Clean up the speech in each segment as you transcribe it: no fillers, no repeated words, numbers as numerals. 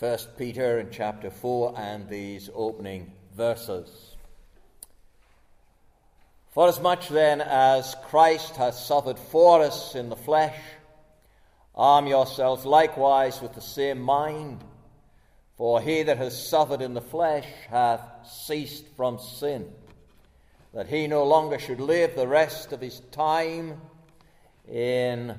1 Peter in chapter 4 and these opening verses. Forasmuch then as Christ has suffered for us in the flesh, arm yourselves likewise with the same mind. For he that has suffered in the flesh hath ceased from sin, that he no longer should live the rest of his time in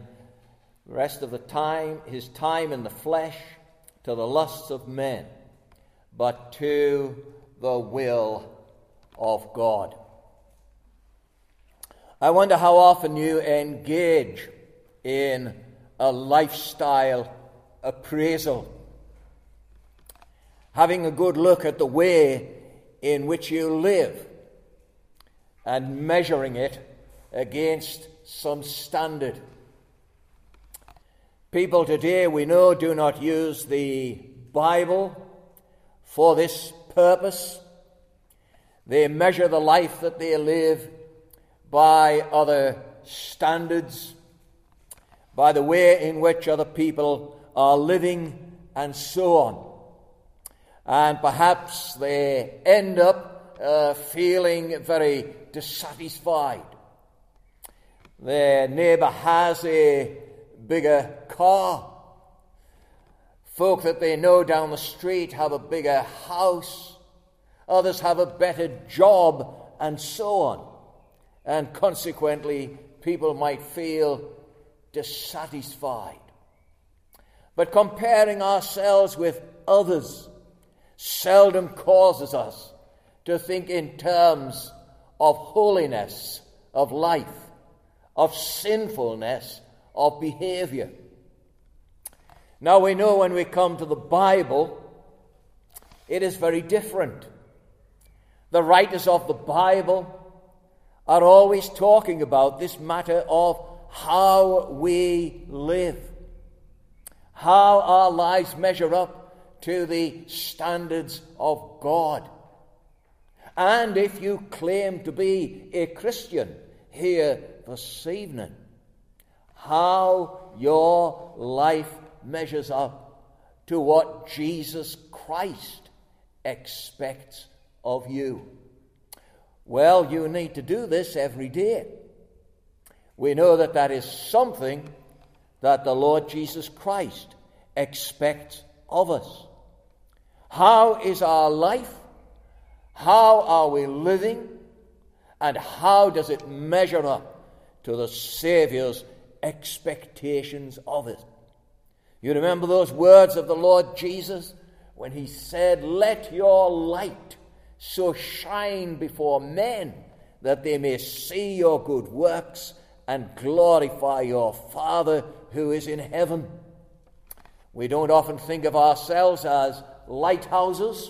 the flesh to the lusts of men, but to the will of God. I wonder how often you engage in a lifestyle appraisal, having a good look at the way in which you live and measuring it against some standard. People today, we know, do not use the Bible for this purpose. They measure the life that they live by other standards, by the way in which other people are living, and so on. And perhaps they end up feeling very dissatisfied. Their neighbour has a bigger car. Folk that they know down the street have a bigger house. Others have a better job, and so on. And consequently, people might feel dissatisfied. But comparing ourselves with others seldom causes us to think in terms of holiness of life, of sinfulness of behavior. Now we know when we come to the Bible, it is very different. The writers of the Bible are always talking about this matter of how we live, how our lives measure up to the standards of God. And if you claim to be a Christian here this evening, how your life measures up to what Jesus Christ expects of you. Well, you need to do this every day. We know that that is something that the Lord Jesus Christ expects of us. How is our life? How are we living? And how does it measure up to the Saviour's expectations of it? You remember those words of the Lord Jesus when he said, "Let your light so shine before men that they may see your good works and glorify your Father who is in heaven." We don't often think of ourselves as lighthouses.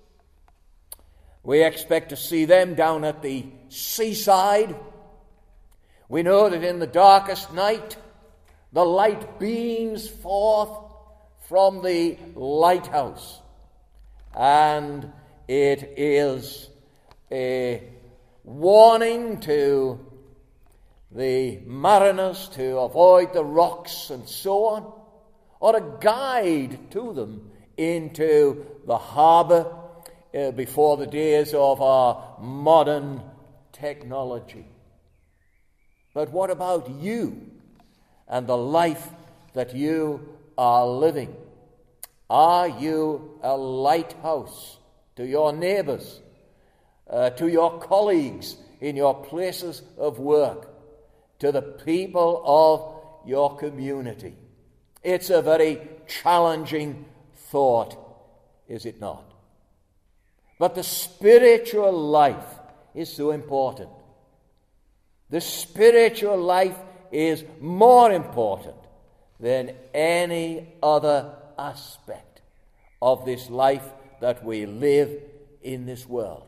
We expect to see them down at the seaside. We know that in the darkest night, the light beams forth from the lighthouse. And it is a warning to the mariners to avoid the rocks and so on, or a guide to them into the harbour before the days of our modern technology. But what about you and the life that you are living? Are you a lighthouse to your neighbours, to your colleagues in your places of work, to the people of your community? It's a very challenging thought, is it not? But the spiritual life is so important. The spiritual life is more important than any other aspect of this life that we live in this world.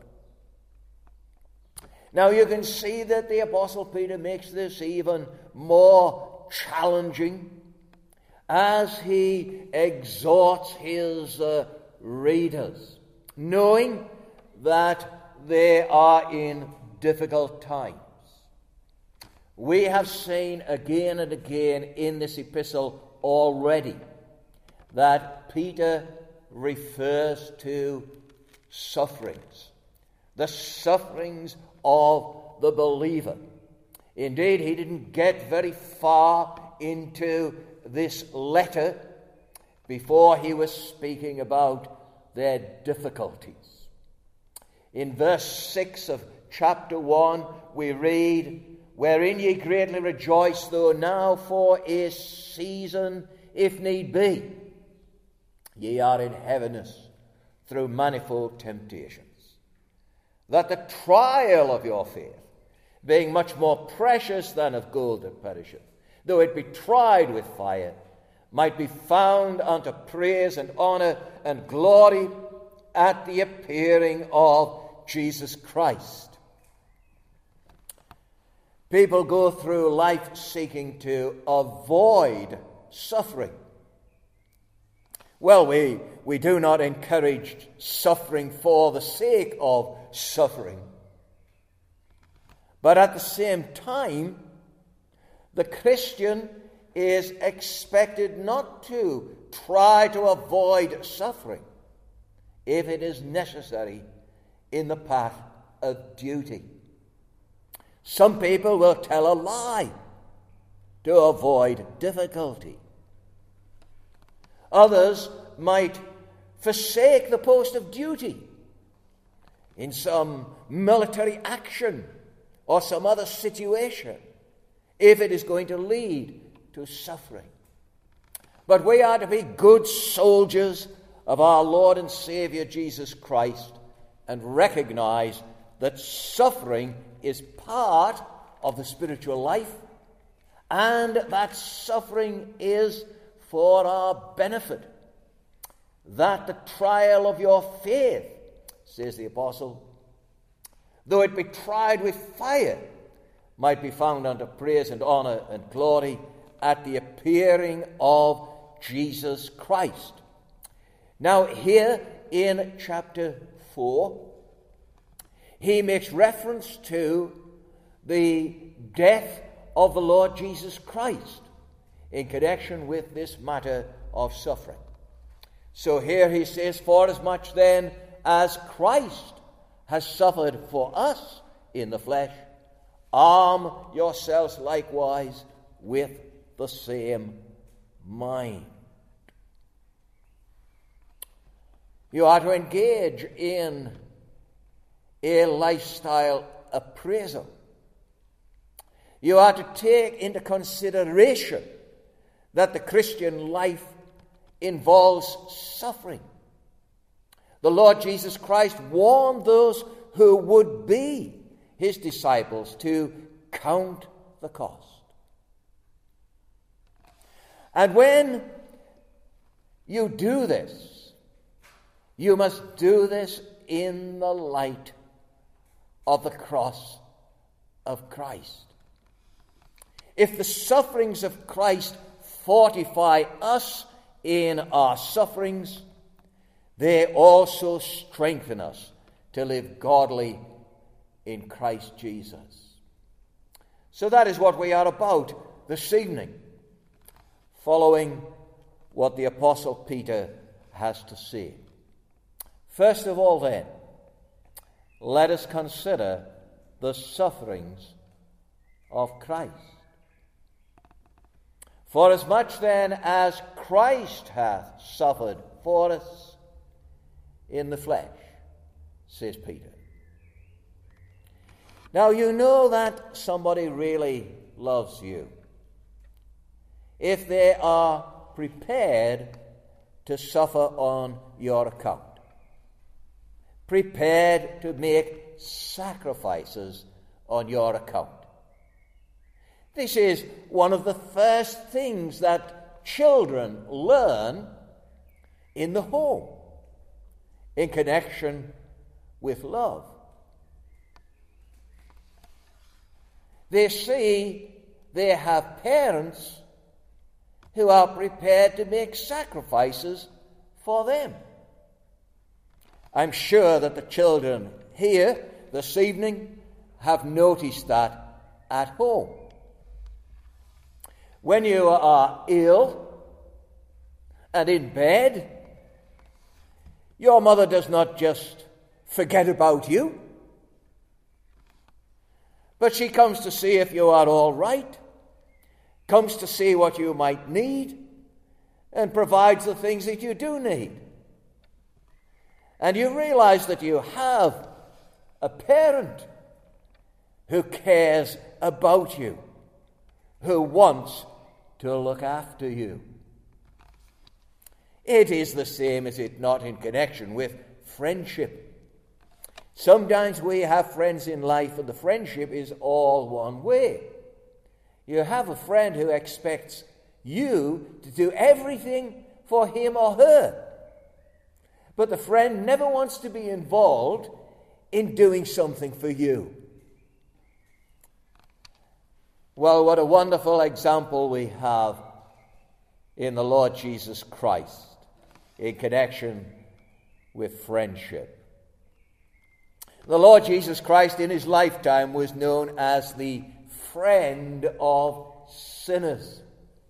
Now you can see that the Apostle Peter makes this even more challenging as he exhorts his readers, knowing that they are in difficult times. We have seen again and again in this epistle already that Peter refers to sufferings, the sufferings of the believer. Indeed, he didn't get very far into this letter before he was speaking about their difficulties. In verse 6 of chapter 1, we read, "Wherein ye greatly rejoice, though now for a season, if need be, ye are in heaviness through manifold temptations, that the trial of your faith, being much more precious than of gold that perisheth, though it be tried with fire, might be found unto praise and honor and glory at the appearing of Jesus Christ." People go through life seeking to avoid suffering. Well, we do not encourage suffering for the sake of suffering. But at the same time, the Christian is expected not to try to avoid suffering if it is necessary in the path of duty. Some people will tell a lie to avoid difficulty. Others might forsake the post of duty in some military action or some other situation if it is going to lead to suffering. But we are to be good soldiers of our Lord and Savior Jesus Christ and recognize that suffering is part of the spiritual life and that suffering is for our benefit. That the trial of your faith, says the apostle, though it be tried with fire, might be found unto praise and honor and glory at the appearing of Jesus Christ. Now here in chapter 4, he makes reference to the death of the Lord Jesus Christ in connection with this matter of suffering. So here he says, "Forasmuch then as Christ has suffered for us in the flesh, arm yourselves likewise with the same mind." You are to engage in a lifestyle appraisal. You are to take into consideration that the Christian life involves suffering. The Lord Jesus Christ warned those who would be his disciples to count the cost. And when you do this, you must do this in the light of the cross of Christ. If the sufferings of Christ fortify us in our sufferings, they also strengthen us to live godly in Christ Jesus. So that is what we are about this evening, following what the Apostle Peter has to say. First of all, then, let us consider the sufferings of Christ. "Forasmuch then as Christ hath suffered for us in the flesh," says Peter. Now you know that somebody really loves you if they are prepared to suffer on your account, prepared to make sacrifices on your account. This is one of the first things that children learn in the home in connection with love. They see they have parents who are prepared to make sacrifices for them. I'm sure that the children here this evening have noticed that at home. When you are ill and in bed, Your mother does not just forget about you, but she comes to see if you are all right, comes to see what you might need, and provides the things that you do need. And you realize that you have a parent who cares about you, who wants to look after you. It is the same, is it not, in connection with friendship. Sometimes we have friends in life and the friendship is all one way. You have a friend who expects you to do everything for him or her. But the friend never wants to be involved in doing something for you. Well, what a wonderful example we have in the Lord Jesus Christ in connection with friendship. The Lord Jesus Christ in his lifetime was known as the friend of sinners.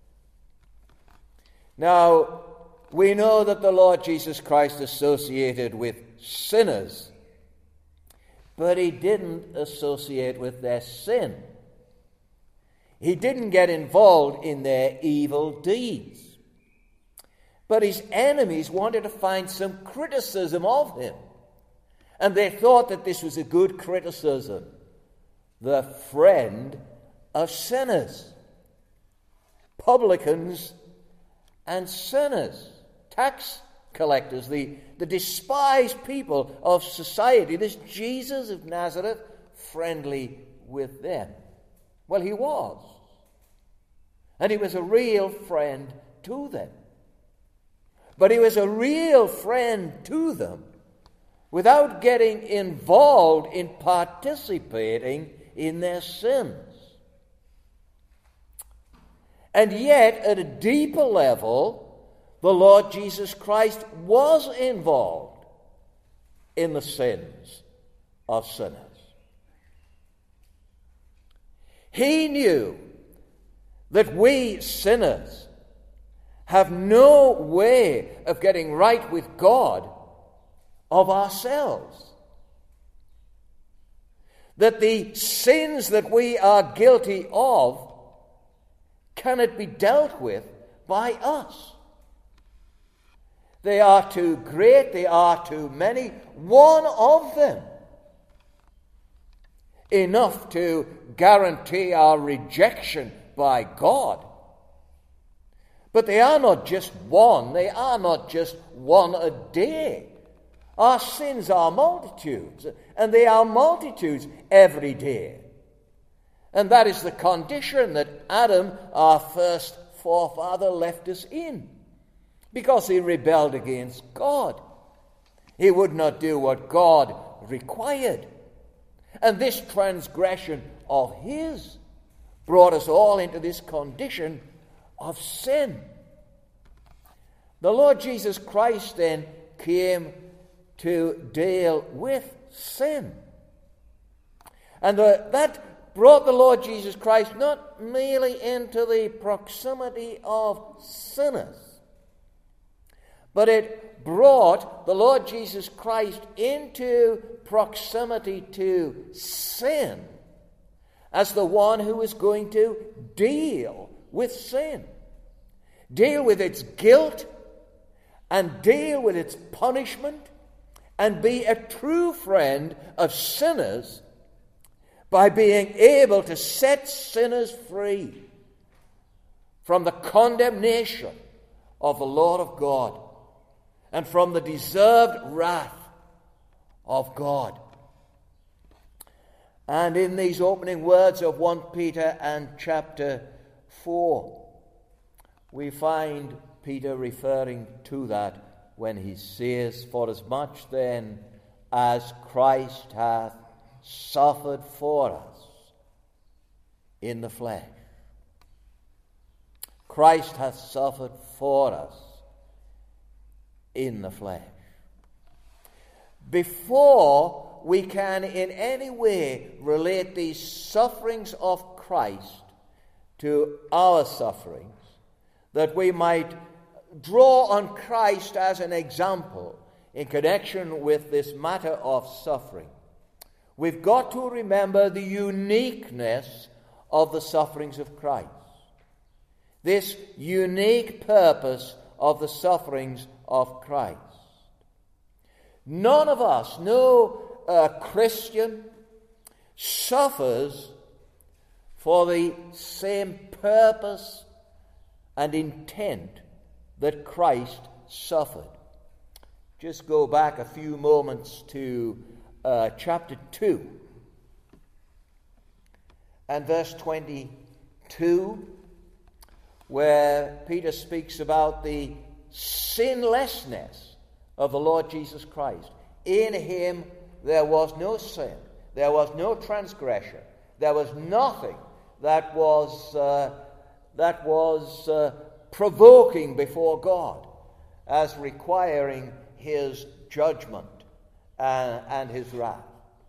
Now, we know that the Lord Jesus Christ associated with sinners, but he didn't associate with their sin. He didn't get involved in their evil deeds. But his enemies wanted to find some criticism of him. And they thought that this was a good criticism. The friend of sinners, publicans and sinners, tax collectors, the despised people of society. This Jesus of Nazareth, friendly with them. Well, he was. And he was a real friend to them. But he was a real friend to them without getting involved in participating in their sins. And yet, at a deeper level, the Lord Jesus Christ was involved in the sins of sinners. He knew that we sinners have no way of getting right with God of ourselves. That the sins that we are guilty of cannot be dealt with by us. They are too great, they are too many. One of them enough to guarantee our rejection by God. But they are not just one, they are not just one a day. Our sins are multitudes, and they are multitudes every day. And that is the condition that Adam, our first forefather, left us in, because he rebelled against God. He would not do what God required. And this transgression of his brought us all into this condition of sin. The Lord Jesus Christ then came to deal with sin. And that brought the Lord Jesus Christ not merely into the proximity of sinners, but it brought the Lord Jesus Christ into proximity to sin as the one who is going to deal with sin, deal with its guilt, and deal with its punishment, and be a true friend of sinners by being able to set sinners free from the condemnation of the Lord of God and from the deserved wrath of God. And in these opening words of 1 Peter and chapter 4, we find Peter referring to that when he says, "For as much then as Christ hath suffered for us in the flesh." Christ hath suffered for us in the flesh. Before we can in any way relate these sufferings of Christ to our sufferings, that we might draw on Christ as an example in connection with this matter of suffering, we've got to remember the uniqueness of the sufferings of Christ. This unique purpose of the sufferings of Christ. None of us, no Christian, suffers for the same purpose and intent that Christ suffered. Just go back a few moments to chapter 2 and verse 22, where Peter speaks about the sinlessness of the Lord Jesus Christ. In him there was no sin, there was no transgression, there was nothing that was provoking before God as requiring his judgment and his wrath.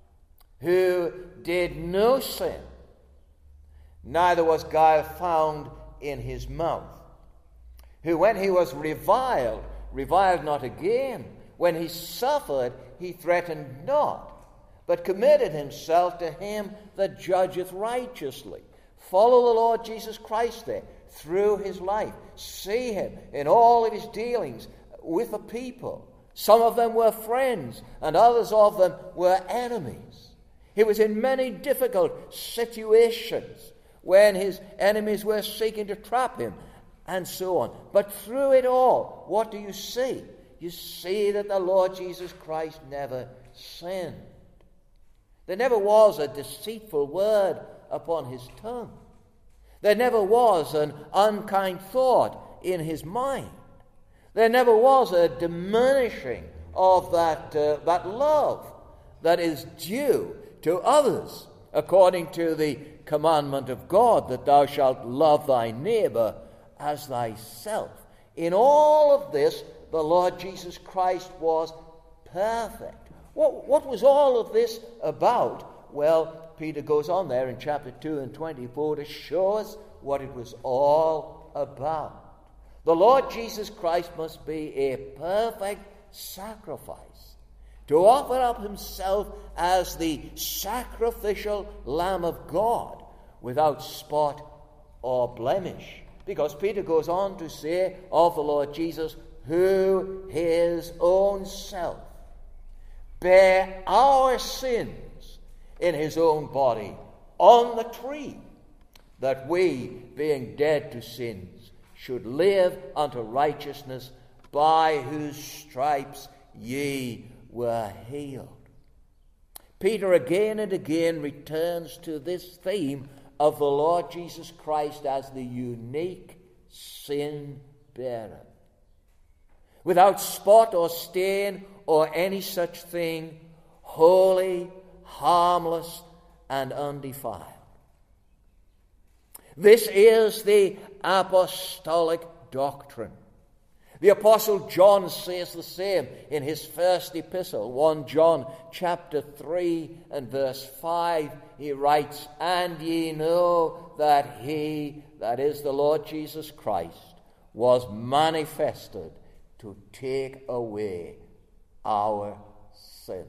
Who did no sin, neither was guile found in his mouth. Who, when he was reviled not again. When he suffered, he threatened not, but committed himself to him that judgeth righteously. Follow the Lord Jesus Christ there through his life. See him in all of his dealings with the people. Some of them were friends, and others of them were enemies. He was in many difficult situations when his enemies were seeking to trap him, and so on. But through it all, what do you see? You see that the Lord Jesus Christ never sinned. There never was a deceitful word upon his tongue. There never was an unkind thought in his mind. There never was a diminishing of that love that is due to others, according to the commandment of God, that thou shalt love thy neighbor as thyself. In all of this, the Lord Jesus Christ was perfect. What was all of this about? Well, Peter goes on there in chapter 2 and 24 to show us what it was all about. The Lord Jesus Christ must be a perfect sacrifice, to offer up himself as the sacrificial Lamb of God without spot or blemish. Because Peter goes on to say of the Lord Jesus, who his own self bare our sins in his own body on the tree, that we, being dead to sins, should live unto righteousness, by whose stripes ye were healed. Peter again and again returns to this theme of the Lord Jesus Christ as the unique sin bearer, without spot or stain or any such thing, holy, harmless, and undefiled. This is the apostolic doctrine. The Apostle John says the same in his first epistle, 1 John chapter 3 and verse 5. He writes, and ye know that he, that is the Lord Jesus Christ, was manifested to take away our sins.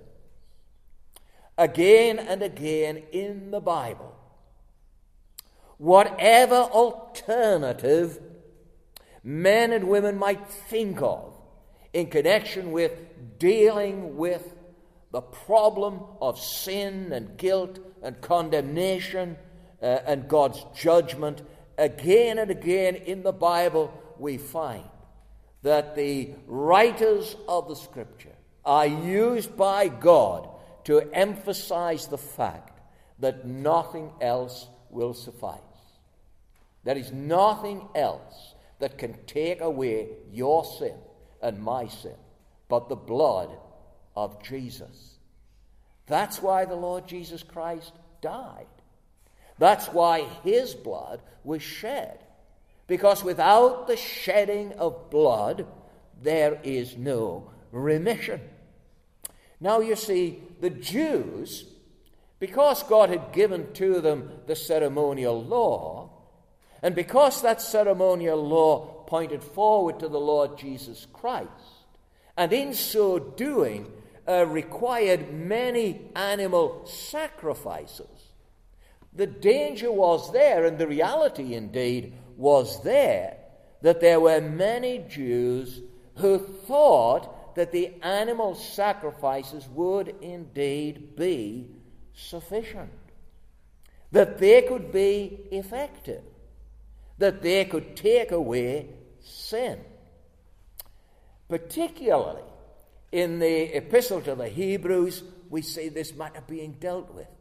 Again and again in the Bible, whatever alternative men and women might think of in connection with dealing with the problem of sin and guilt and condemnation and God's judgment, again and again in the Bible we find that the writers of the Scripture are used by God to emphasize the fact that nothing else will suffice. There is nothing else that can take away your sin and my sin but the blood of Jesus. That's why the Lord Jesus Christ died. That's why his blood was shed. Because without the shedding of blood, there is no remission. Now you see, the Jews, because God had given to them the ceremonial law, and because that ceremonial law pointed forward to the Lord Jesus Christ, and in so doing required many animal sacrifices. The danger was there, and the reality indeed was there, that there were many Jews who thought that the animal sacrifices would indeed be sufficient, that they could be effective, that they could take away sin. Particularly in the Epistle to the Hebrews, we see this matter being dealt with.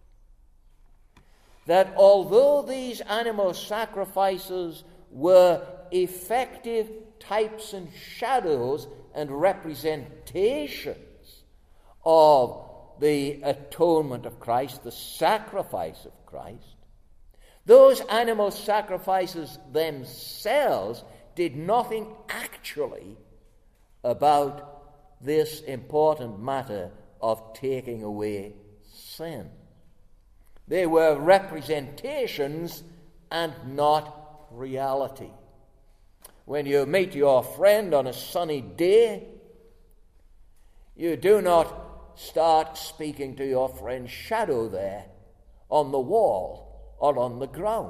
That although these animal sacrifices were effective types and shadows and representations of the atonement of Christ, the sacrifice of Christ, those animal sacrifices themselves did nothing actually about this important matter of taking away sin. They were representations and not reality. When you meet your friend on a sunny day, you do not start speaking to your friend's shadow there on the wall or on the ground.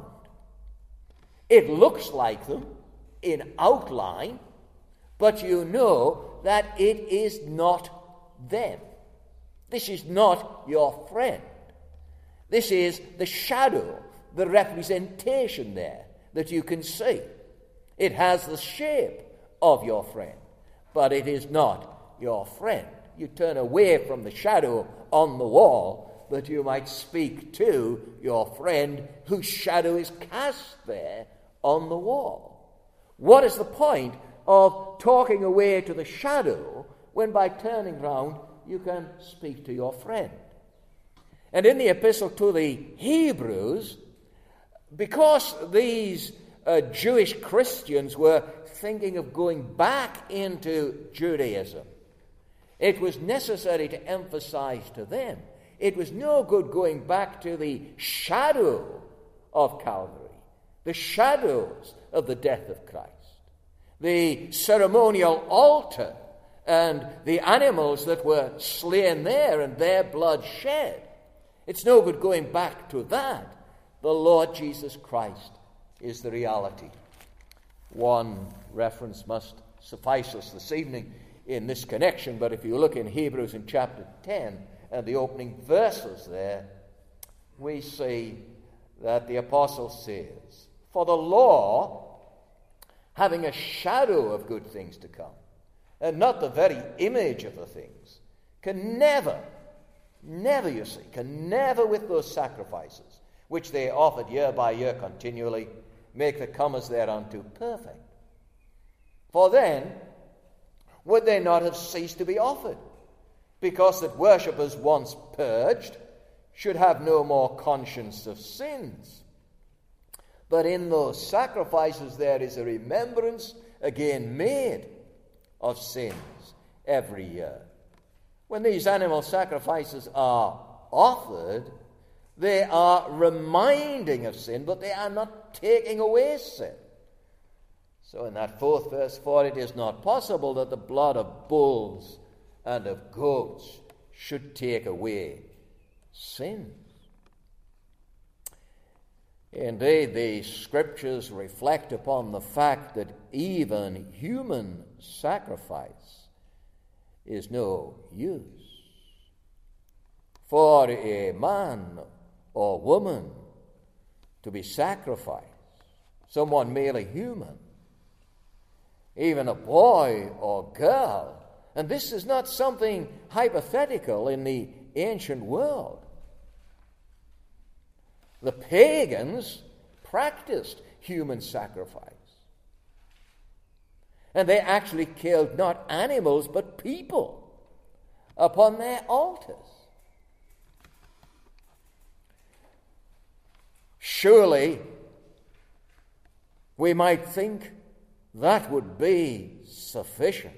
It looks like them in outline, but you know that it is not them. This is not your friend. This is the shadow, the representation there that you can see. It has the shape of your friend, but it is not your friend. You turn away from the shadow on the wall that you might speak to your friend whose shadow is cast there on the wall. What is the point of talking away to the shadow when by turning round you can speak to your friend? And in the epistle to the Hebrews, because these Jewish Christians were thinking of going back into Judaism, it was necessary to emphasize to them it was no good going back to the shadow of Calvary, the shadows of the death of Christ, the ceremonial altar and the animals that were slain there and their blood shed. It's no good going back to that. The Lord Jesus Christ is the reality. One reference must suffice us this evening in this connection, but if you look in Hebrews in chapter 10 and the opening verses there, we see that the apostle says, "For the law, having a shadow of good things to come, and not the very image of the things, can never with those sacrifices which they offered year by year continually make the comers thereunto perfect. For then would they not have ceased to be offered, because that worshippers once purged should have no more conscience of sins. But in those sacrifices there is a remembrance again made of sins every year." When these animal sacrifices are offered, they are reminding of sin, but they are not taking away sin. So in that fourth verse, "For it is not possible that the blood of bulls and of goats should take away sins." Indeed, the Scriptures reflect upon the fact that even human sacrifice is no use. For a man or woman to be sacrificed, someone merely human, even a boy or girl, and this is not something hypothetical in the ancient world. The pagans practiced human sacrifice. And they actually killed not animals but people upon their altars. Surely we might think that would be sufficient.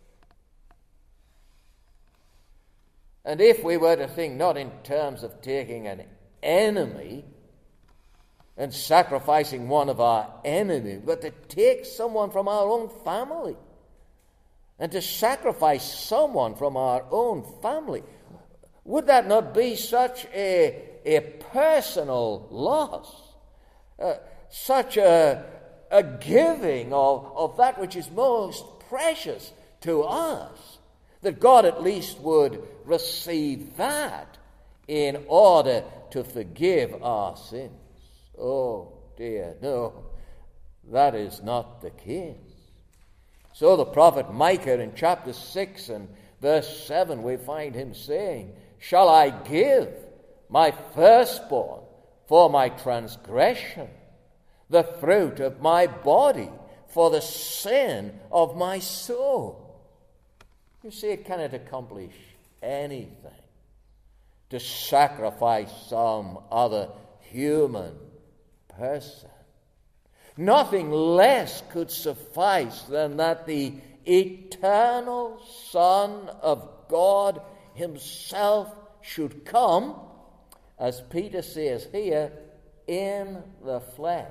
And if we were to think not in terms of taking an enemy and sacrificing one of our enemies, but to take someone from our own family and to sacrifice someone from our own family, would that not be such a personal loss? Such a giving of that which is most precious to us, that God at least would receive that in order to forgive our sins. Oh dear, no, that is not the case. So the prophet Micah in chapter 6 and verse 7, we find him saying, "Shall I give my firstborn for my transgression, the fruit of my body for the sin of my soul?" You see, it cannot accomplish anything to sacrifice some other human person. Nothing less could suffice than that the eternal Son of God himself should come, as Peter says here, in the flesh,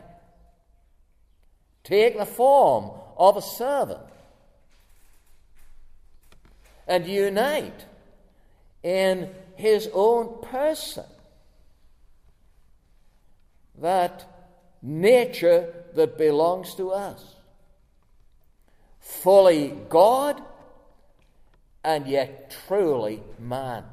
take the form of a servant, and unite in his own person that nature that belongs to us, fully God and yet truly man.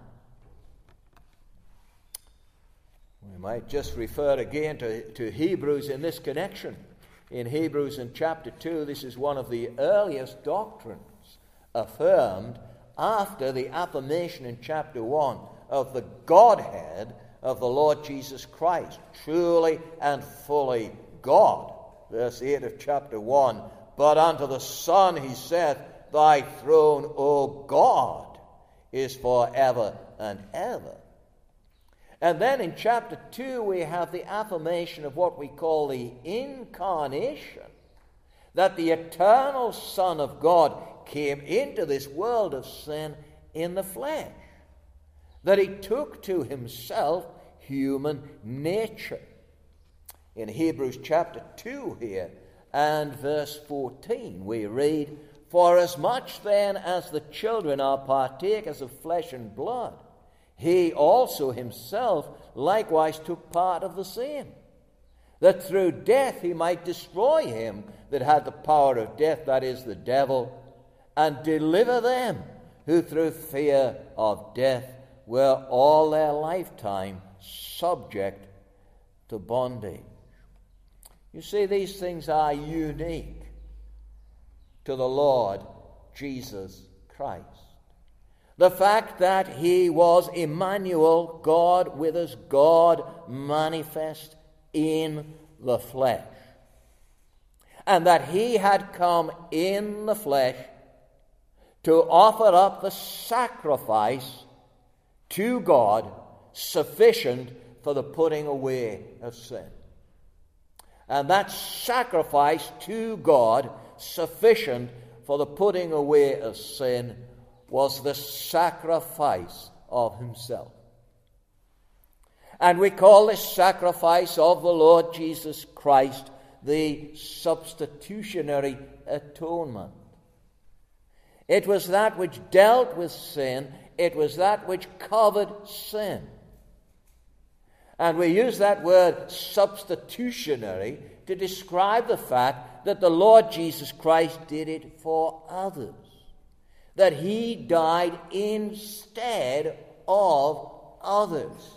We might just refer again to Hebrews in this connection. In Hebrews in chapter 2, this is one of the earliest doctrines affirmed after the affirmation in chapter 1 of the Godhead of the Lord Jesus Christ, truly and fully God. Verse 8 of chapter 1, "But unto the Son he saith, Thy throne, O God, is forever and ever." And then in chapter 2 we have the affirmation of what we call the incarnation, that the eternal Son of God came into this world of sin in the flesh, that he took to himself human nature. In Hebrews chapter 2 here and verse 14 we read, "Forasmuch then as the children are partakers of flesh and blood, he also himself likewise took part of the same, that through death he might destroy him that had the power of death, that is, the devil, and deliver them who through fear of death were all their lifetime subject to bondage." You see, these things are unique to the Lord Jesus Christ. The fact that he was Emmanuel, God with us, God manifest in the flesh, and that he had come in the flesh to offer up the sacrifice to God sufficient for the putting away of sin. And that sacrifice to God sufficient for the putting away of sin was the sacrifice of himself. And we call this sacrifice of the Lord Jesus Christ the substitutionary atonement. It was that which dealt with sin. It was that which covered sin. And we use that word substitutionary to describe the fact that the Lord Jesus Christ did it for others, that he died instead of others,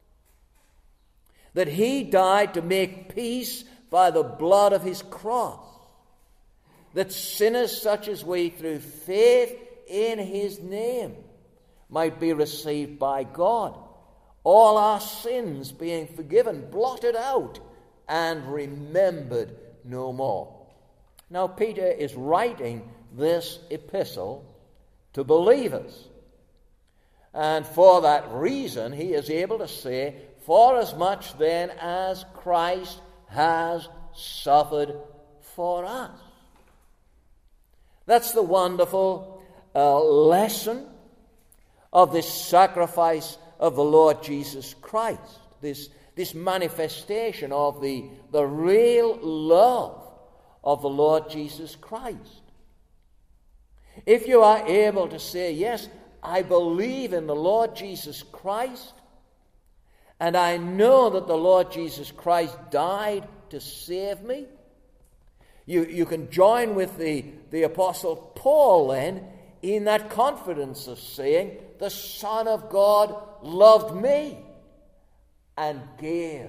that he died to make peace by the blood of his cross, that sinners such as we, through faith in his name, might be received by God, all our sins being forgiven, blotted out, and remembered no more. Now, Peter is writing this epistle to believers, and for that reason he is able to say, "Forasmuch then as Christ has suffered for us." That's the wonderful lesson of this sacrifice of the Lord Jesus Christ, this manifestation of the real love of the Lord Jesus Christ. if you are able to say, yes, I believe in the Lord Jesus Christ, and I know that the Lord Jesus Christ died to save me, you can join with the Apostle Paul then in that confidence of saying, the Son of God loved me and gave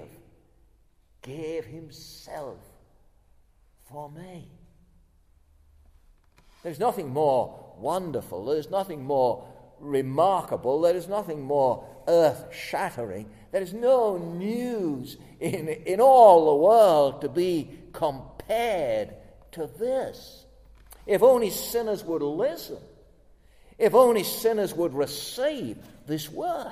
himself for me. There's nothing more wonderful, there's nothing more remarkable, there is nothing more earth-shattering, there is no news in all the world to be compared to this. If only sinners would listen, if only sinners would receive this word.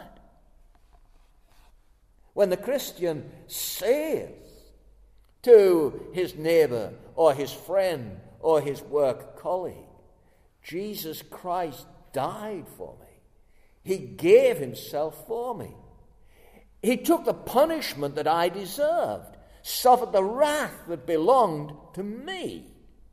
When the Christian says to his neighbor or his friend or his work colleague, Jesus Christ died for me. He gave himself for me. He took the punishment that I deserved, suffered the wrath that belonged to me.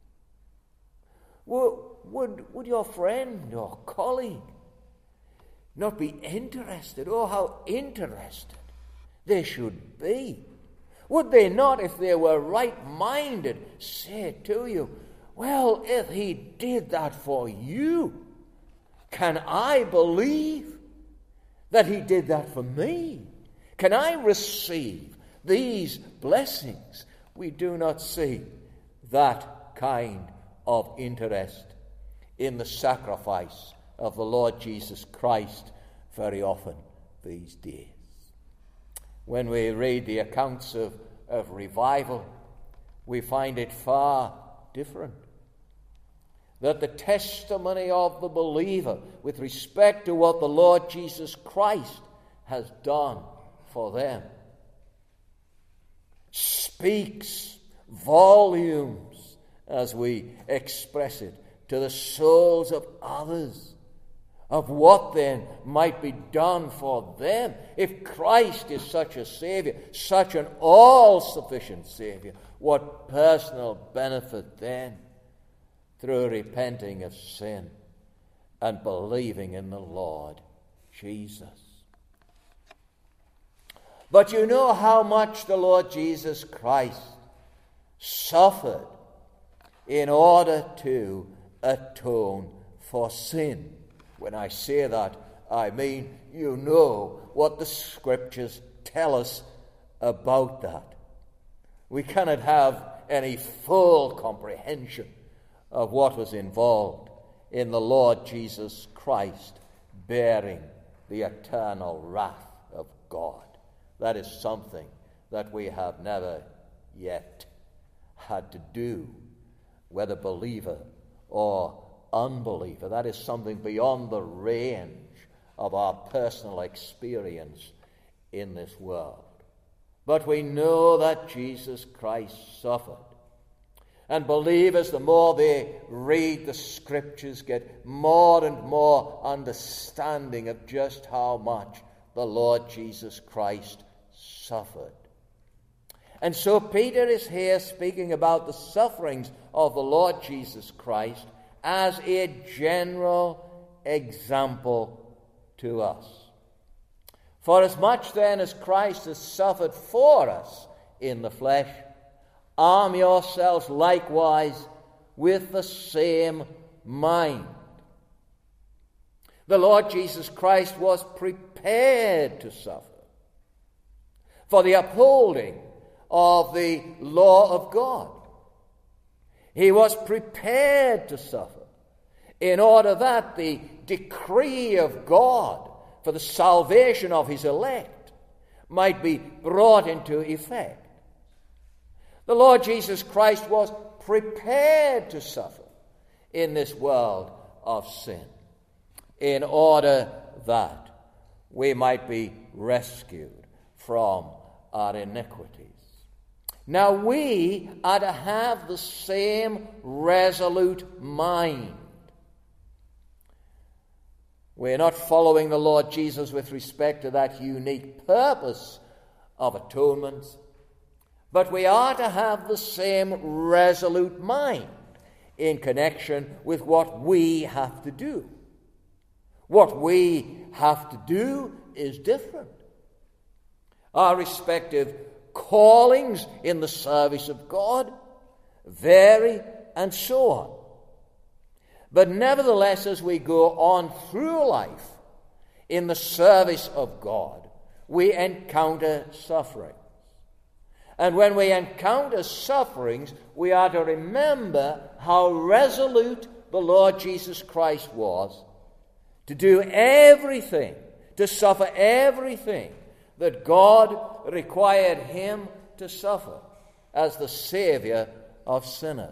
Would your friend or colleague not be interested? Oh, how interested they should be. Would they not, if they were right-minded, say to you, well, if he did that for you, can I believe that he did that for me? Can I receive these blessings? We do not see that kind of interest in the sacrifice of the Lord Jesus Christ very often these days. When we read the accounts of revival, we find it far different. That the testimony of the believer with respect to what the Lord Jesus Christ has done for them speaks volumes, as we express it, to the souls of others, of what then might be done for them. If Christ is such a Savior, such an all-sufficient Savior, what personal benefit then through repenting of sin and believing in the Lord Jesus. But you know how much the Lord Jesus Christ suffered in order to atone for sin. When I say that, I mean you know what the Scriptures tell us about that. We cannot have any full comprehension of what was involved in the Lord Jesus Christ bearing the eternal wrath of God. That is something that we have never yet had to do, whether believer or unbeliever. That is something beyond the range of our personal experience in this world. But we know that Jesus Christ suffered. And believers, the more they read the Scriptures, get more and more understanding of just how much the Lord Jesus Christ suffered. And so Peter is here speaking about the sufferings of the Lord Jesus Christ as a general example to us. For as much then as Christ has suffered for us in the flesh, arm yourselves likewise with the same mind. The Lord Jesus Christ was prepared to suffer for the upholding of the law of God. He was prepared to suffer in order that the decree of God for the salvation of his elect might be brought into effect. The Lord Jesus Christ was prepared to suffer in this world of sin in order that we might be rescued from our iniquities. Now we are to have the same resolute mind. We're not following the Lord Jesus with respect to that unique purpose of atonement, but we are to have the same resolute mind in connection with what we have to do. What we have to do is different. Our respective callings in the service of God vary, and so on. But nevertheless, as we go on through life in the service of God, we encounter sufferings. And when we encounter sufferings, we are to remember how resolute the Lord Jesus Christ was to do everything, to suffer everything that God required him to suffer as the Savior of sinners.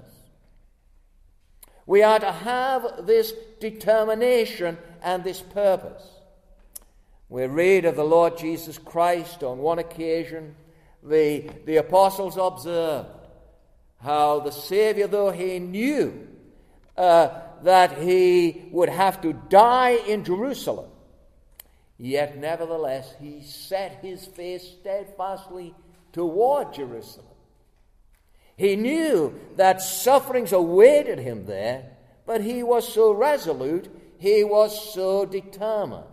We are to have this determination and this purpose. We read of the Lord Jesus Christ on one occasion. The apostles observed how the Savior, though he knew that he would have to die in Jerusalem, yet nevertheless he set his face steadfastly toward Jerusalem. He knew that sufferings awaited him there, but he was so resolute, he was so determined.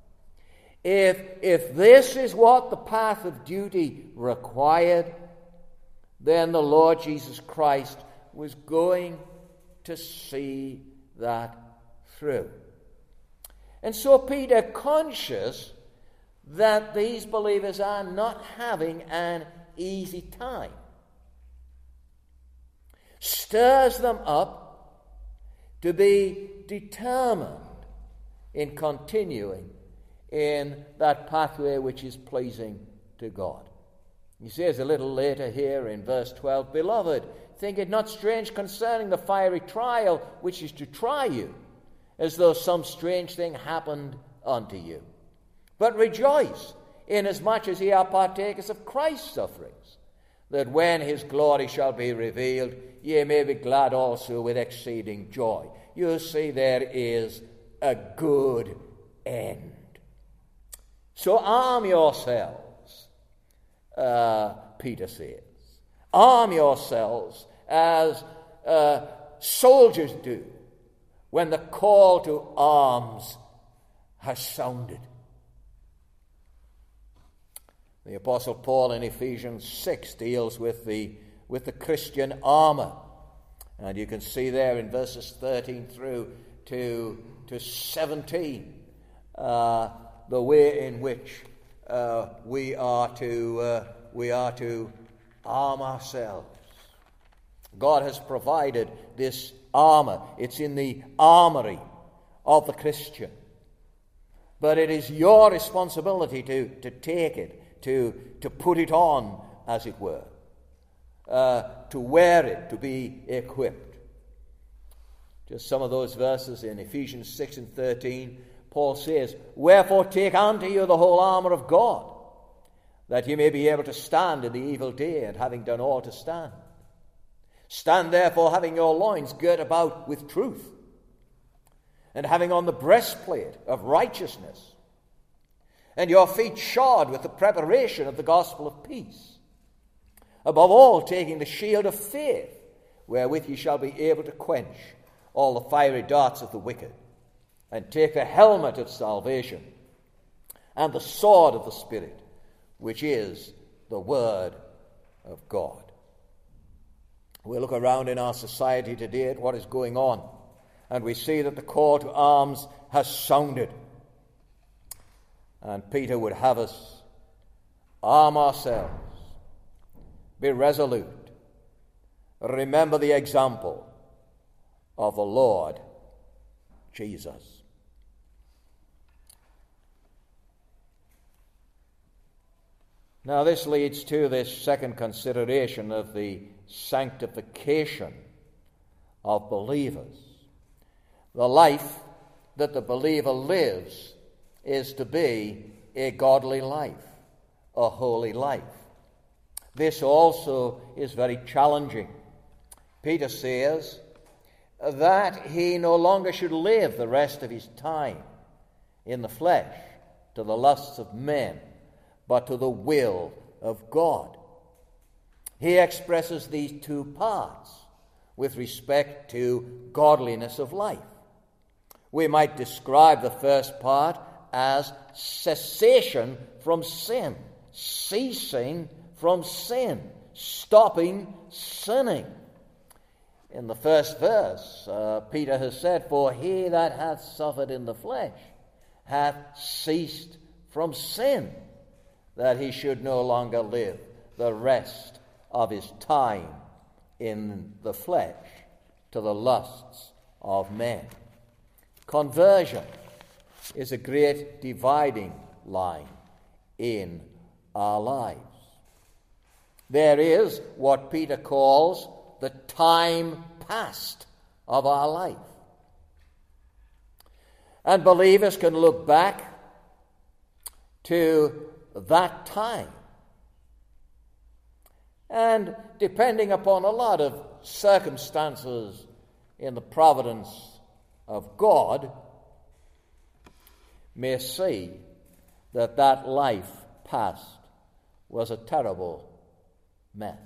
If this is what the path of duty required, then the Lord Jesus Christ was going to see that through. And so Peter, conscious that these believers are not having an easy time, stirs them up to be determined in continuing in that pathway which is pleasing to God. He says a little later here in verse 12, "Beloved, think it not strange concerning the fiery trial which is to try you, as though some strange thing happened unto you. But rejoice, inasmuch as ye are partakers of Christ's sufferings, that when his glory shall be revealed, ye may be glad also with exceeding joy." You see, there is a good end. So arm yourselves, Peter says. Arm yourselves as soldiers do when the call to arms has sounded. The Apostle Paul in Ephesians 6 deals with the Christian armor. And you can see there in verses 13 through to 17 the way in which we are to arm ourselves. God has provided this armor. It's in the armory of the Christian. But it is your responsibility to take it, to put it on, as it were, to wear it, to be equipped. Just some of those verses in Ephesians 6 and 13, Paul says, "Wherefore take unto you the whole armor of God, that ye may be able to stand in the evil day, and having done all to stand. Stand therefore, having your loins girt about with truth, and having on the breastplate of righteousness, and your feet shod with the preparation of the gospel of peace. Above all, taking the shield of faith, wherewith ye shall be able to quench all the fiery darts of the wicked, and take the helmet of salvation, and the sword of the Spirit, which is the word of God." We look around in our society today at what is going on, and we see that the call to arms has sounded. And Peter would have us arm ourselves, be resolute, remember the example of the Lord Jesus. Now this leads to this second consideration of the sanctification of believers. The life that the believer lives is to be a godly life, a holy life. This also is very challenging. Peter says that he no longer should live the rest of his time in the flesh to the lusts of men, but to the will of God. He expresses these two parts. with respect to godliness of life. We might describe the first part as cessation from sin, ceasing from sin, stopping sinning. In the first verse, Peter has said, "For he that hath suffered in the flesh hath ceased from sin, that he should no longer live the rest of his time in the flesh to the lusts of men." Conversion is a great dividing line in our lives. There is what Peter calls the time past of our life. And believers can look back to that time. And depending upon a lot of circumstances in the providence of God, may see that that life past was a terrible mess.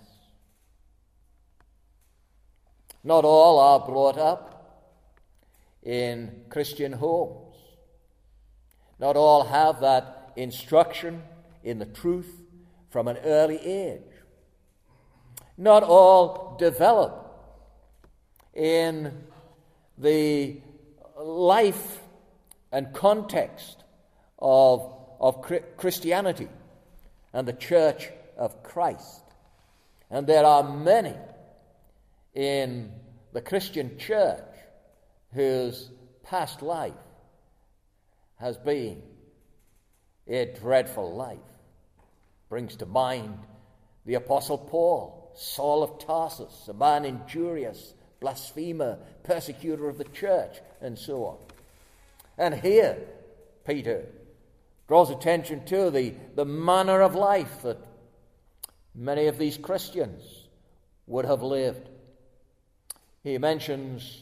Not all are brought up in Christian homes. Not all have that instruction in the truth from an early age. Not all develop in the life and context of Christianity and the Church of Christ. And there are many in the Christian church whose past life has been a dreadful life. Brings to mind the Apostle Paul, Saul of Tarsus, a man injurious, blasphemer, persecutor of the church, and so on. And here, Peter draws attention to the manner of life that many of these Christians would have lived. He mentions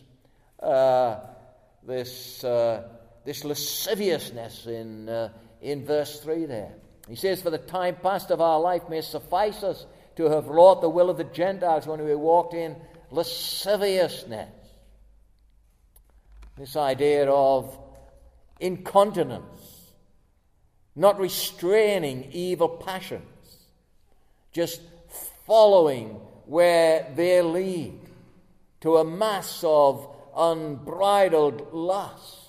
this lasciviousness in verse 3 there. He says, "For the time past of our life may suffice us to have wrought the will of the Gentiles when we walked in lasciviousness." This idea of incontinence, not restraining evil passions, just following where they lead to a mass of unbridled lust.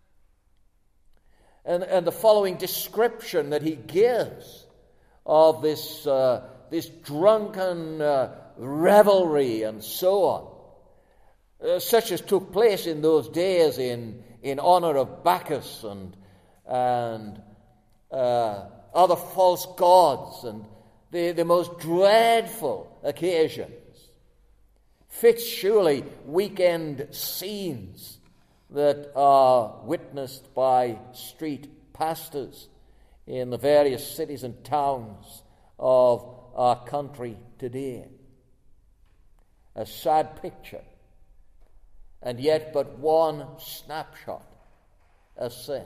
And the following description that he gives of this drunken revelry and so on, such as took place in those days in honor of Bacchus and other false gods, and the most dreadful occasions, fits surely weekend scenes that are witnessed by street pastors in the various cities and towns of our country today. A sad picture, and yet but one snapshot of sin.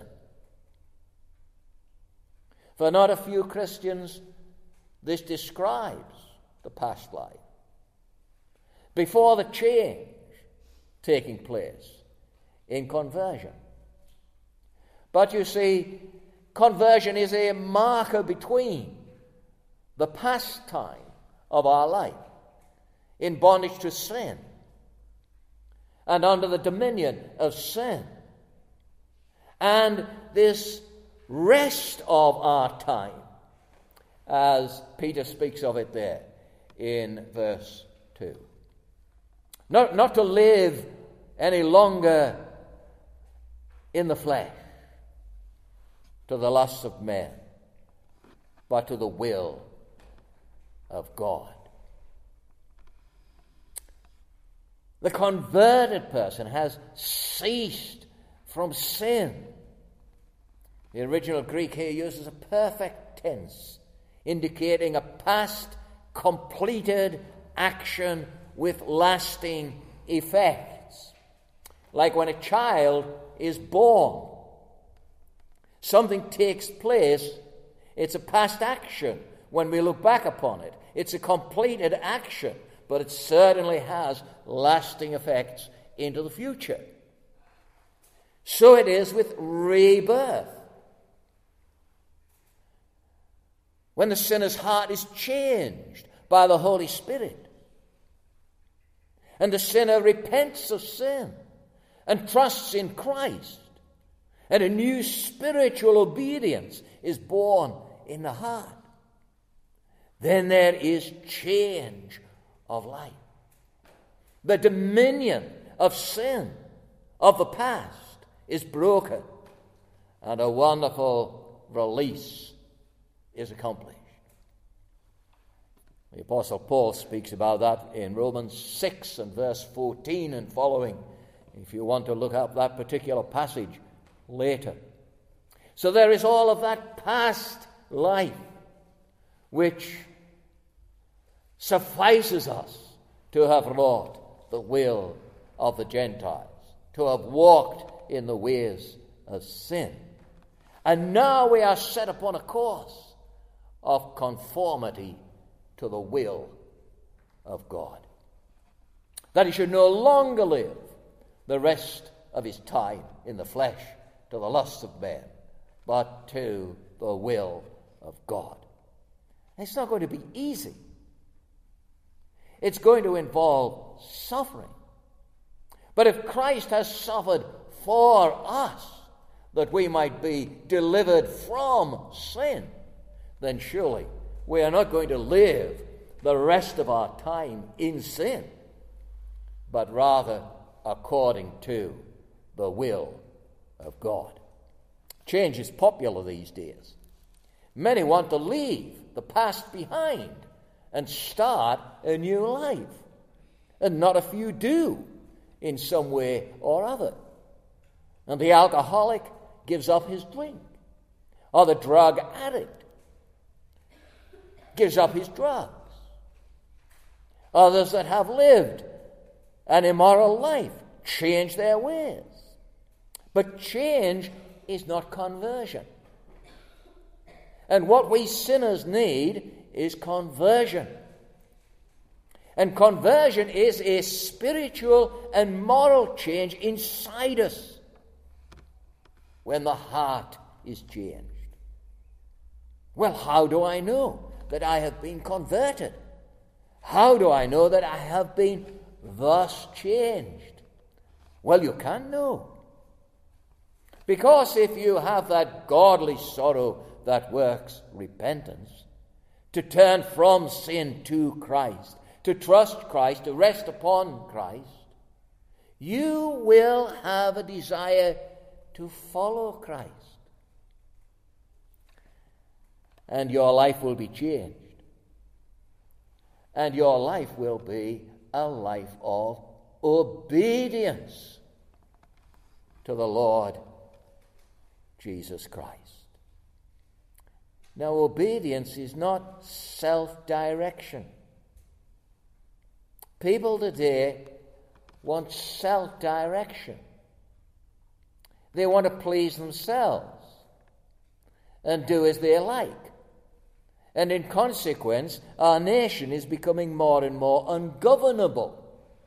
For not a few Christians, this describes the past life. Before the change taking place in conversion. But you see, conversion is a marker between the past time of our life in bondage to sin and under the dominion of sin, and this rest of our time, as Peter speaks of it there in verse 2. Not to live any longer in the flesh, to the lusts of men, but to the will of God. The converted person has ceased from sin. The original Greek here uses a perfect tense, indicating a past, completed action with lasting effects. Like when a child is born, something takes place, it's a past action when we look back upon it. It's a completed action, but it certainly has lasting effects into the future. So it is with rebirth. When the sinner's heart is changed by the Holy Spirit, and the sinner repents of sin and trusts in Christ, and a new spiritual obedience is born in the heart, then there is change of life. The dominion of sin of the past is broken, and a wonderful release is accomplished. The Apostle Paul speaks about that in Romans 6 and verse 14 and following, if you want to look up that particular passage later. So there is all of that past life which suffices us to have wrought the will of the Gentiles, to have walked in the ways of sin. And now we are set upon a course of conformity to the will of God, that he should no longer live the rest of his time in the flesh to the lusts of men, but to the will of God. And it's not going to be easy. It's going to involve suffering. But if Christ has suffered for us, that we might be delivered from sin, then surely we are not going to live the rest of our time in sin, but rather according to the will of God. Change is popular these days. Many want to leave the past behind and start a new life. And not a few do in some way or other. And the alcoholic gives up his drink, or the drug addict gives up his drugs. Others that have lived an immoral life change their ways. But change is not conversion. And what we sinners need is conversion. And conversion is a spiritual and moral change inside us when the heart is changed. Well, how do I know that I have been converted? How do I know that I have been thus changed? Well, you can know. Because if you have that godly sorrow that works repentance, to turn from sin to Christ, to trust Christ, to rest upon Christ, you will have a desire to follow Christ. And your life will be changed. And your life will be a life of obedience to the Lord Jesus Christ. Now, obedience is not self-direction. People today want self-direction. They want to please themselves and do as they like. And in consequence, our nation is becoming more and more ungovernable.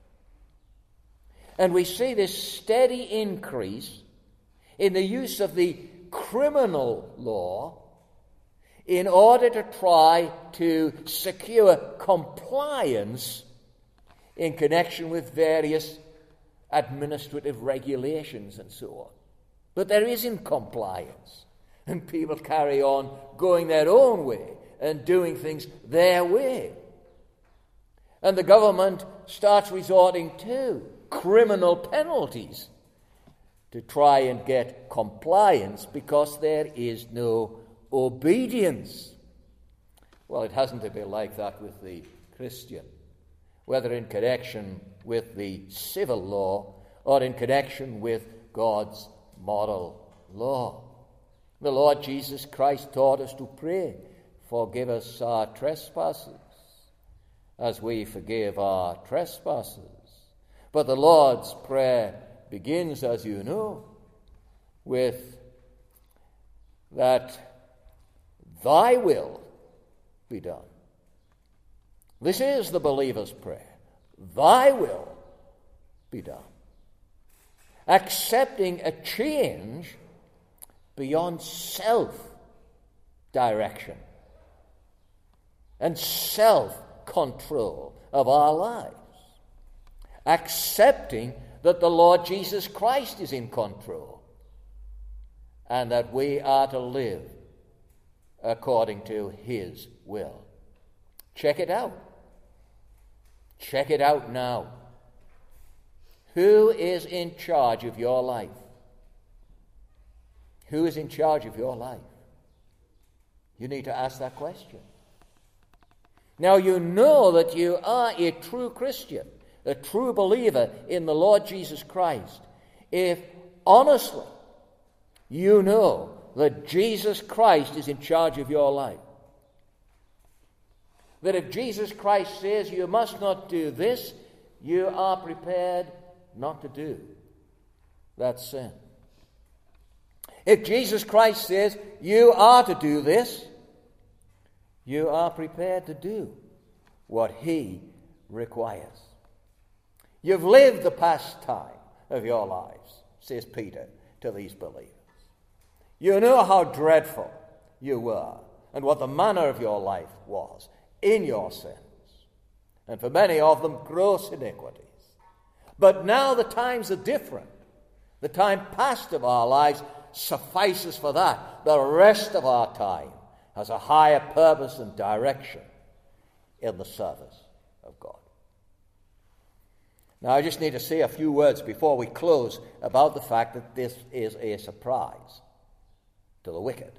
And we see this steady increase in the use of the criminal law in order to try to secure compliance in connection with various administrative regulations and so on. But there isn't compliance, and people carry on going their own way and doing things their way. And the government starts resorting to criminal penalties to try and get compliance because there is no obedience. Well, it hasn't to be like that with the Christian, whether in connection with the civil law or in connection with God's moral law. The Lord Jesus Christ taught us to pray, "Forgive us our trespasses, as we forgive our trespassers." But the Lord's Prayer begins, as you know, with that "Thy will be done." This is the believer's prayer. thy will be done. Accepting a change beyond self-direction and self-control of our lives. Accepting that the Lord Jesus Christ is in control and that we are to live according to his will. Check it out. Check it out now. Who is in charge of your life? Who is in charge of your life? You need to ask that question. Now you know that you are a true Christian, a true believer in the Lord Jesus Christ, if honestly you know that Jesus Christ is in charge of your life. That if Jesus Christ says you must not do this, you are prepared not to do that sin. If Jesus Christ says you are to do this, you are prepared to do what he requires. You've lived the pastime of your lives, says Peter to these believers. You know how dreadful you were and what the manner of your life was in your sins, and for many of them gross iniquities. But now the times are different. The time past of our lives suffices for that. The rest of our time has a higher purpose and direction in the service of God. Now I just need to say a few words before we close about the fact that this is a surprise to the wicked.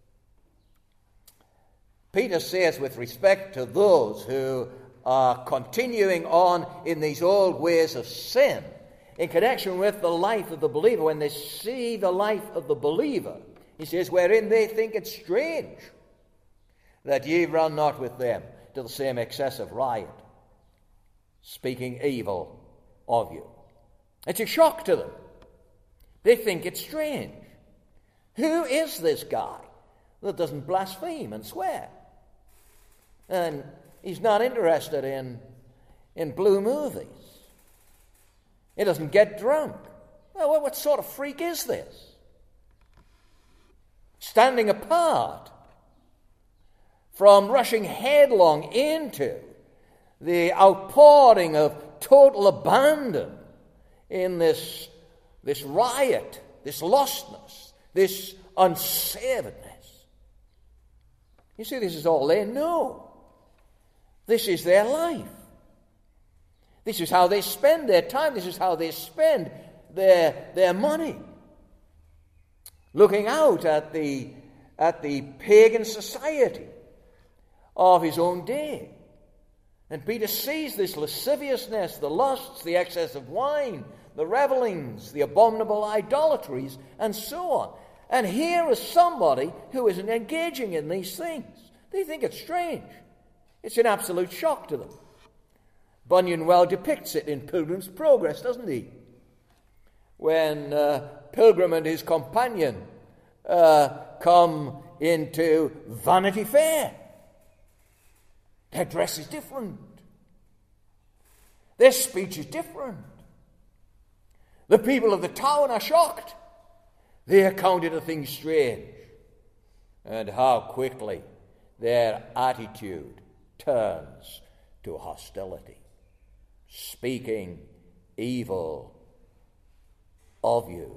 Peter says with respect to those who are continuing on in these old ways of sin, in connection with the life of the believer, when they see the life of the believer, he says, wherein they think it strange that ye run not with them to the same excess of riot, speaking evil of you. It's a shock to them. They think it's strange. Who is this guy that doesn't blaspheme and swear? And he's not interested in blue movies. He doesn't get drunk. Well, what sort of freak is this? Standing apart from rushing headlong into the outpouring of total abandon in this riot, this lostness, this unsavedness. You see, this is all they know. This is their life. This is how they spend their time. This is how they spend their money. Looking out at the pagan society of his own day. And Peter sees this lasciviousness, the lusts, the excess of wine, the revelings, the abominable idolatries, and so on. And here is somebody who isn't engaging in these things. They think it's strange. It's an absolute shock to them. Bunyan well depicts it in Pilgrim's Progress, doesn't he? When Pilgrim and his companion come into Vanity Fair. Their dress is different. Their speech is different. The people of the town are shocked. They account it a thing strange. And how quickly their attitude turns to hostility, speaking evil of you.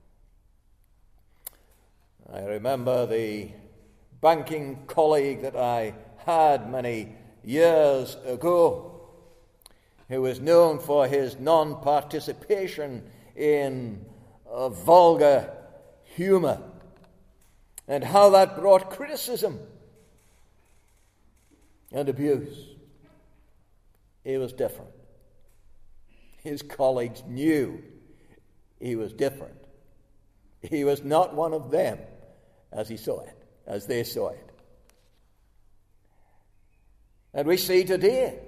I remember the banking colleague that I had many years ago, who was known for his non-participation in vulgar humor, and how that brought criticism and abuse. He was different. His colleagues knew he was different. He was not one of them as he saw it, as they saw it. And we see today,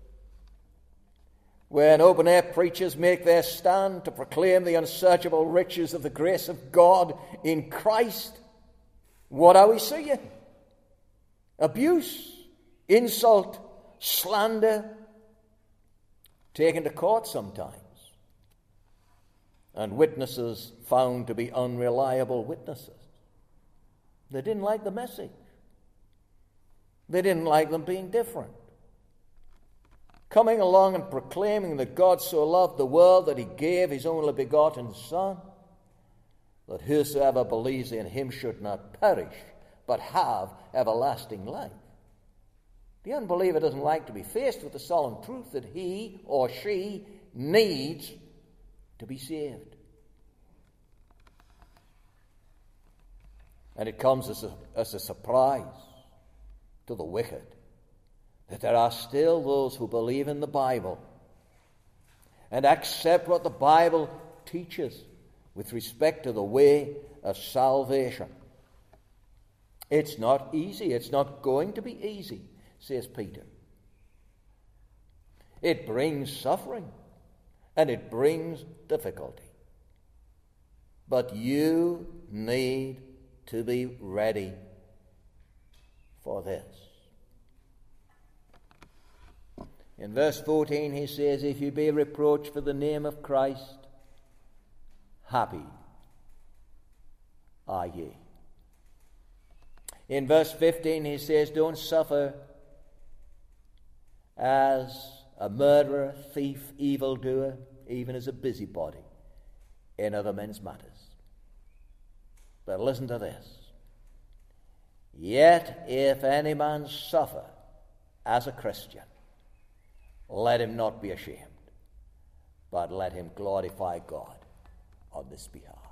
when open-air preachers make their stand to proclaim the unsearchable riches of the grace of God in Christ, what are we seeing? Abuse, insult, slander, taken to court sometimes, and witnesses found to be unreliable witnesses. They didn't like the message. They didn't like them being different. Coming along and proclaiming that God so loved the world that he gave his only begotten Son, that whosoever believes in him should not perish, but have everlasting life. The unbeliever doesn't like to be faced with the solemn truth that he or she needs to be saved. And it comes as a surprise to the wicked that there are still those who believe in the Bible and accept what the Bible teaches with respect to the way of salvation. It's not easy. It's not going to be easy, says Peter. It brings suffering and it brings difficulty. But you need to be ready for this. In verse 14 he says, if you be reproached for the name of Christ, happy are ye. In verse 15 he says, don't suffer as a murderer, thief, evildoer, even as a busybody in other men's matters. But listen to this. Yet if any man suffer as a Christian, let him not be ashamed, but let him glorify God on this behalf.